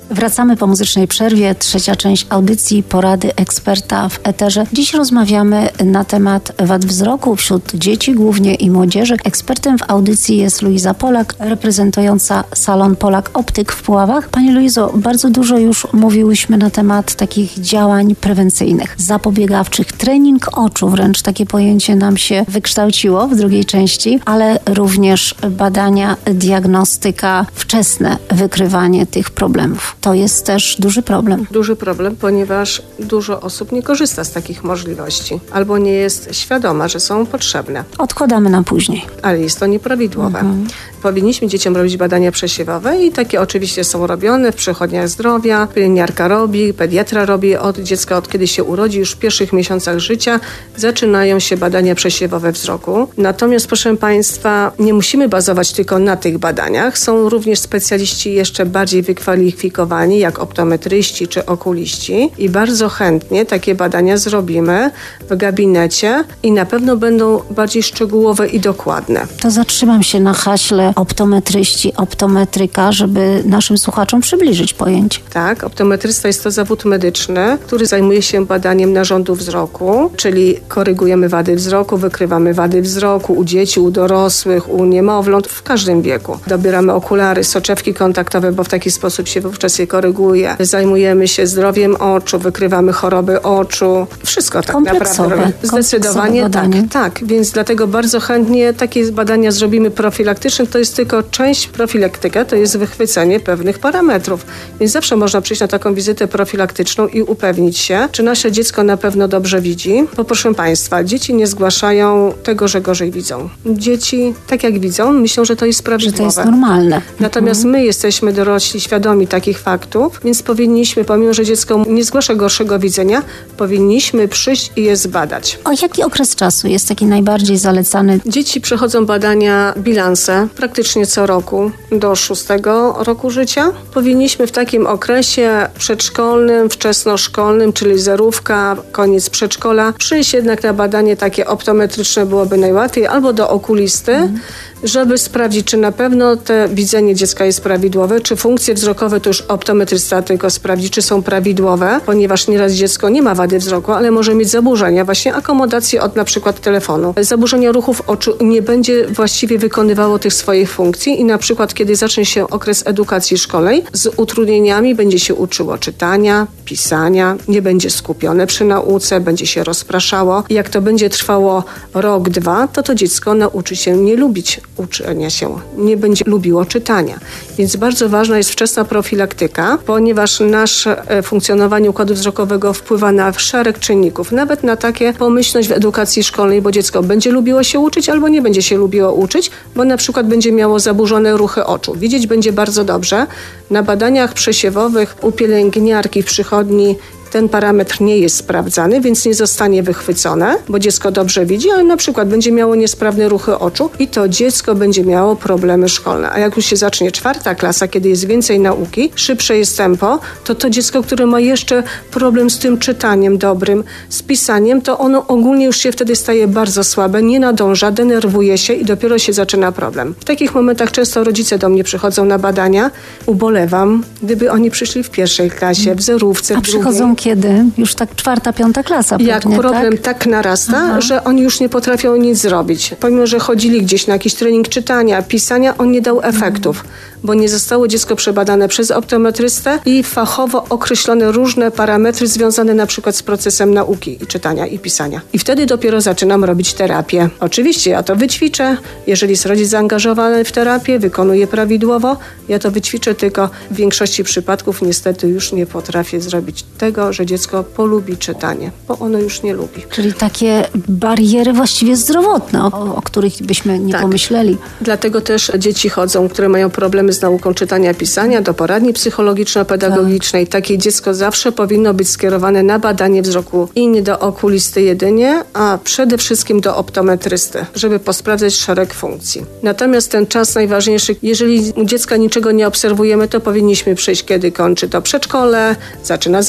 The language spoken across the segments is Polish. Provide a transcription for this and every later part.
Wracamy po muzycznej przerwie. Trzecia część audycji Porady eksperta w eterze. Dziś rozmawiamy na temat wad wzroku wśród dzieci głównie i młodzieży. Ekspertem w audycji jest Luiza Polak, reprezentująca salon Polak Optyk w Puławach. Pani Luizo, bardzo dużo już mówiłyśmy na temat takich działań prewencyjnych, zapobiegawczych. Trening oczu, wręcz takie pojęcie nam się wykształciło w drugiej części, ale również badania, diagnostyka, wczesne wykrywanie tych problemów. To jest też duży problem. Duży problem, ponieważ dużo osób nie korzysta z takich możliwości albo nie jest świadoma, że są potrzebne. Odkładamy na później. Ale jest to nieprawidłowe. Powinniśmy dzieciom robić badania przesiewowe i takie oczywiście są robione w przychodniach zdrowia. Pielęgniarka robi, pediatra robi od dziecka, od kiedy się urodzi, już w pierwszych miesiącach życia zaczynają się badania przesiewowe wzroku. Natomiast proszę Państwa, nie musimy bazować tylko na tych badaniach. Są również specjaliści jeszcze bardziej wykwalifikowani, jak optometryści czy okuliści i bardzo chętnie takie badania zrobimy w gabinecie i na pewno będą bardziej szczegółowe i dokładne. To zatrzymam się na haśle optometryści, optometryka, żeby naszym słuchaczom przybliżyć pojęcie. Tak, optometrysta jest to zawód medyczny, który zajmuje się badaniem narządu wzroku, czyli korygujemy wady wzroku, wykrywamy wady wzroku u dzieci, u dorosłych, u niemowląt, w każdym wieku. Dobieramy okulary, soczewki kontaktowe, bo w taki sposób się wówczas je koryguje. Zajmujemy się zdrowiem oczu, wykrywamy choroby oczu. Wszystko tak naprawdę. Zdecydowanie tak. Więc dlatego bardzo chętnie takie badania zrobimy profilaktyczne. To jest tylko część profilaktyka, to jest wychwycenie pewnych parametrów. Więc zawsze można przyjść na taką wizytę profilaktyczną i upewnić się, czy nasze dziecko na pewno dobrze widzi. Bo proszę Państwa, dzieci nie zgłaszają tego, że gorzej widzą. Dzieci, tak jak widzą, myślą, że to jest prawidłowe. Że to jest normalne. Natomiast my jesteśmy dorośli, świadomi takich faktów, więc powinniśmy, pomimo że dziecko nie zgłasza gorszego widzenia, powinniśmy przyjść i je zbadać. O jaki okres czasu jest taki najbardziej zalecany? Dzieci przechodzą badania bilanse praktycznie co roku do 6 roku życia. Powinniśmy w takim okresie przedszkolnym, wczesnoszkolnym, czyli zerówka, koniec przedszkola, przyjść jednak na badanie takie optometryczne byłoby najłatwiej, albo do okulisty, żeby sprawdzić, czy na pewno to widzenie dziecka jest prawidłowe, czy funkcje wzrokowe to już optometrysta tylko sprawdzi, czy są prawidłowe, ponieważ nieraz dziecko nie ma wady wzroku, ale może mieć zaburzenia, właśnie akomodacji od na przykład telefonu. Zaburzenia ruchów oczu nie będzie właściwie wykonywało tych swoich funkcji i na przykład kiedy zacznie się okres edukacji szkolnej, z utrudnieniami będzie się uczyło czytania, pisania, nie będzie skupione przy nauce, będzie się rozpraszało. I jak to będzie trwało rok, 2, to dziecko nauczy się nie lubić uczenia się, nie będzie lubiło czytania. Więc bardzo ważna jest wczesna profilaktyka, ponieważ nasze funkcjonowanie układu wzrokowego wpływa na szereg czynników, nawet na takie pomyślność w edukacji szkolnej, bo dziecko będzie lubiło się uczyć albo nie będzie się lubiło uczyć, bo na przykład będzie miało zaburzone ruchy oczu. Widzieć będzie bardzo dobrze. Na badaniach przesiewowych u pielęgniarki w przychodni ten parametr nie jest sprawdzany, więc nie zostanie wychwycone, bo dziecko dobrze widzi, ale na przykład będzie miało niesprawne ruchy oczu i to dziecko będzie miało problemy szkolne. A jak już się zacznie 4. klasa, kiedy jest więcej nauki, szybsze jest tempo, to dziecko, które ma jeszcze problem z tym czytaniem dobrym, z pisaniem, to ono ogólnie już się wtedy staje bardzo słabe, nie nadąża, denerwuje się i dopiero się zaczyna problem. W takich momentach często rodzice do mnie przychodzą na badania, ubolewam, gdyby oni przyszli w 1. klasie, w zerówce, w drugiej. Przychodzą kiedy? Już tak 4., 5. klasa Jak pewnie, problem tak narasta, że oni już nie potrafią nic zrobić. Pomimo, że chodzili gdzieś na jakiś trening czytania, pisania, on nie dał efektów, bo nie zostało dziecko przebadane przez optometrystę i fachowo określone różne parametry związane na przykład z procesem nauki i czytania i pisania. I wtedy dopiero zaczynam robić terapię. Oczywiście ja to wyćwiczę, jeżeli jest rodzic zaangażowany w terapię, wykonuje prawidłowo, ja to wyćwiczę, tylko w większości przypadków niestety już nie potrafię zrobić tego, że dziecko polubi czytanie, bo ono już nie lubi. Czyli takie bariery właściwie zdrowotne, o których byśmy nie pomyśleli. Dlatego też dzieci chodzą, które mają problemy z nauką czytania, pisania, do poradni psychologiczno-pedagogicznej. Takie dziecko zawsze powinno być skierowane na badanie wzroku i nie do okulisty jedynie, a przede wszystkim do optometrysty, żeby posprawdzać szereg funkcji. Natomiast ten czas najważniejszy, jeżeli u dziecka niczego nie obserwujemy, to powinniśmy przyjść, kiedy kończy to przedszkole, zaczyna zerówkę,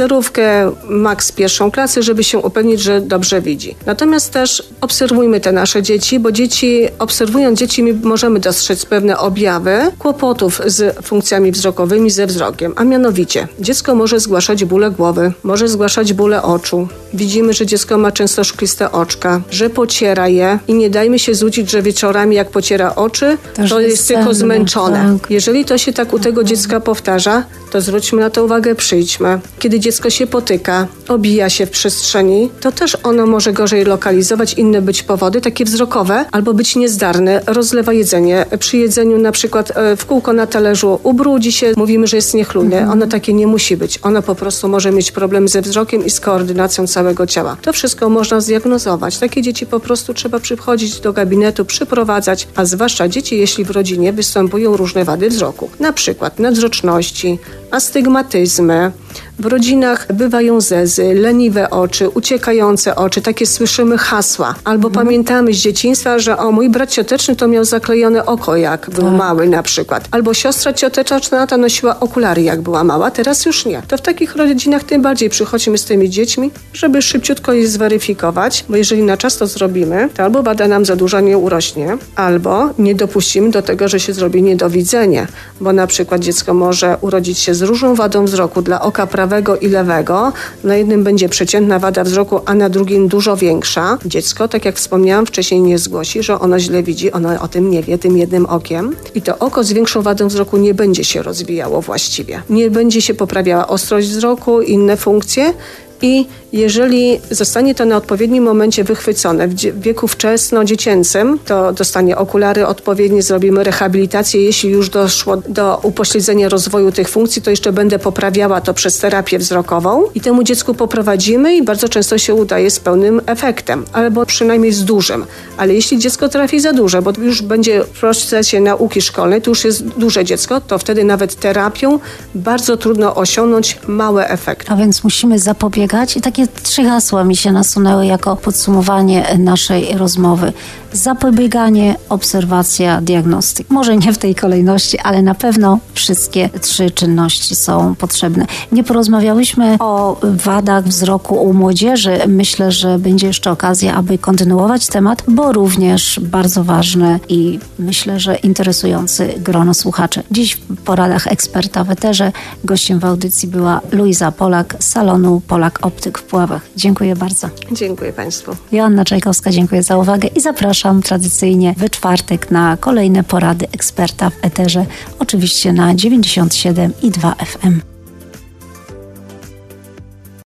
drugie, maks pierwszą klasę, żeby się upewnić, że dobrze widzi. Natomiast też obserwujmy te nasze dzieci, bo obserwując dzieci, my możemy dostrzec pewne objawy kłopotów z funkcjami wzrokowymi, ze wzrokiem. A mianowicie, dziecko może zgłaszać bóle głowy, może zgłaszać bóle oczu. Widzimy, że dziecko ma często szkliste oczka, że pociera je i nie dajmy się złudzić, że wieczorami jak pociera oczy, to jest tylko zmęczone. Tak. Jeżeli to się tak u tego dziecka powtarza, to zwróćmy na to uwagę, przyjdźmy. Kiedy dziecko się potyka, obija się w przestrzeni, to też ono może gorzej lokalizować, inne być powody, takie wzrokowe, albo być niezdarne, rozlewa jedzenie. Przy jedzeniu na przykład w kółko na talerzu ubrudzi się, mówimy, że jest niechlujne. Ono takie nie musi być. Ono po prostu może mieć problem ze wzrokiem i z koordynacją całego ciała. To wszystko można zdiagnozować. Takie dzieci po prostu trzeba przychodzić do gabinetu, przyprowadzać, a zwłaszcza dzieci, jeśli w rodzinie występują różne wady wzroku. Na przykład nadwzroczności, astygmatyzmy. W rodzinach bywają zezy, leniwe oczy, uciekające oczy, takie słyszymy hasła. Albo pamiętamy z dzieciństwa, że mój brat cioteczny to miał zaklejone oko, jak był mały na przykład. Albo siostra cioteczna ta nosiła okulary, jak była mała, teraz już nie. To w takich rodzinach tym bardziej przychodzimy z tymi dziećmi, żeby szybciutko je zweryfikować, bo jeżeli na czas to zrobimy, to albo wada nam za duża nie urośnie, albo nie dopuścimy do tego, że się zrobi niedowidzenie, bo na przykład dziecko może urodzić się z różną wadą wzroku dla oka prawego i lewego. Na jednym będzie przeciętna wada wzroku, a na drugim dużo większa. Dziecko, tak jak wspomniałam wcześniej, nie zgłosi, że ono źle widzi, ono o tym nie wie, tym jednym okiem. I to oko z większą wadą wzroku nie będzie się rozwijało właściwie. Nie będzie się poprawiała ostrość wzroku, inne funkcje. I jeżeli zostanie to na odpowiednim momencie wychwycone w wieku wczesno-dziecięcym, to dostanie okulary odpowiednie, zrobimy rehabilitację. Jeśli już doszło do upośledzenia rozwoju tych funkcji, to jeszcze będę poprawiała to przez terapię wzrokową i temu dziecku poprowadzimy i bardzo często się udaje z pełnym efektem, albo przynajmniej z dużym. Ale jeśli dziecko trafi za duże, bo już będzie w procesie nauki szkolnej, to już jest duże dziecko, to wtedy nawet terapią bardzo trudno osiągnąć małe efekty. A więc musimy zapobiegać. I takie 3 hasła mi się nasunęły jako podsumowanie naszej rozmowy. Zapobieganie, obserwacja, diagnostyk. Może nie w tej kolejności, ale na pewno wszystkie 3 czynności są potrzebne. Nie porozmawiałyśmy o wadach wzroku u młodzieży. Myślę, że będzie jeszcze okazja, aby kontynuować temat, bo również bardzo ważny i myślę, że interesujący grono słuchaczy. Dziś w poradach eksperta w eterze gościem w audycji była Luiza Polak z salonu Polak Optyk w Puławach. Dziękuję bardzo. Dziękuję Państwu. Joanna Czajkowska, dziękuję za uwagę i zapraszam tradycyjnie we czwartek na kolejne porady eksperta w eterze, oczywiście na 97,2 FM.